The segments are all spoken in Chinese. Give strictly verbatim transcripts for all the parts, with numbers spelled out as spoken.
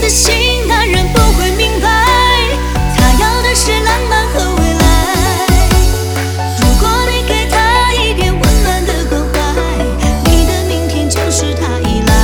的心，男人不会明白，他要的是浪漫和未来。如果你给他一点温暖的关怀，你的明天就是他依赖。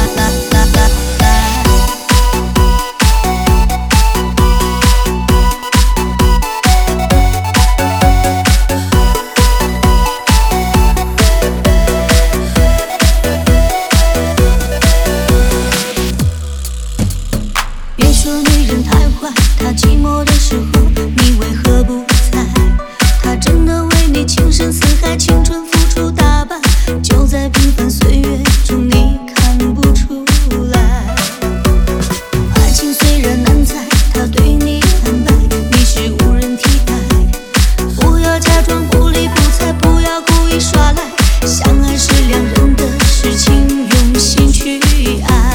别说女人太坏，她寂寞的时候，你为何不在？她真的为你情深似海，青春付出大半，就在平凡岁月中你看不出来。爱情虽然难猜，她对你坦白，你是无人替代。不要假装不理不睬，不要故意耍赖，相爱是两人的事情，用心去爱。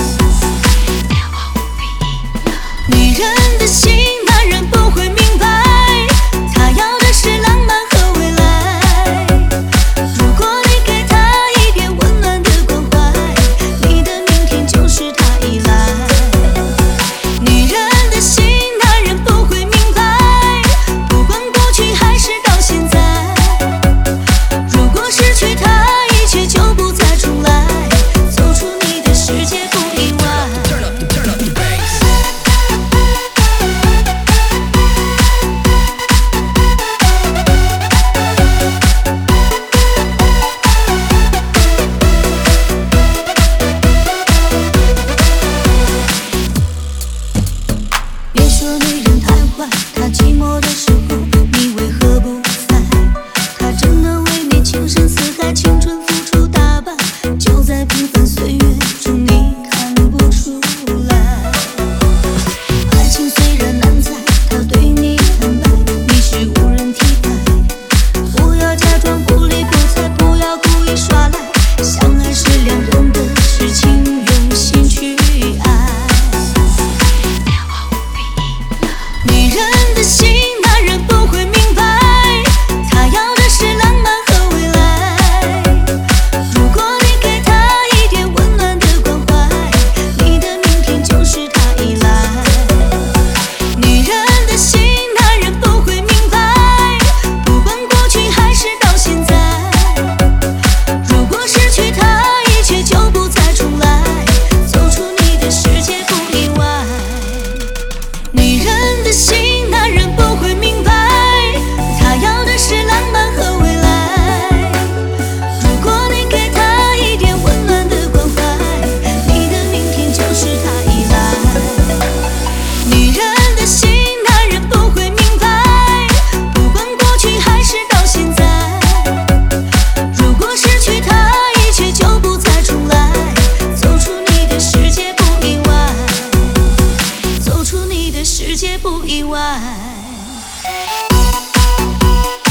女人的心，男人不会明白，他要的是浪漫和未来。如果你给他一点温暖的关怀，你的明天就是他依赖。女人的心，男人不会明白，不管过去还是到现在。如果失去他，一切就不再重来，走出你的世界不意外。别说女人太坏，她寂寞的时候，你为何不在？她真的为你情深似海，青春付出大半，就在平凡岁月中你看不出来。爱情虽然难猜，她对你坦白，你是无人替代。不要假装不理不睬，不要故意耍赖，相爱是两人的事情，用心去爱。女人的心，男人不会明白，他要的是浪漫和未来。如果你给他一点温暖的关怀，你的明天就是他依赖。女人的心，男人不会明白，不管过去还是到现在。如果失去他，一切就不再重来，走出你的世界不意外。女人的心，男人不会明白，他要的是浪漫和未来。如果你给他一点温暖的关怀，你的明天就是他依赖。女人的心，男人不会明白，不管过去还是到现在。如果失去他，一切就不再重来，走出你的世界不意外，走出你的世界不意外。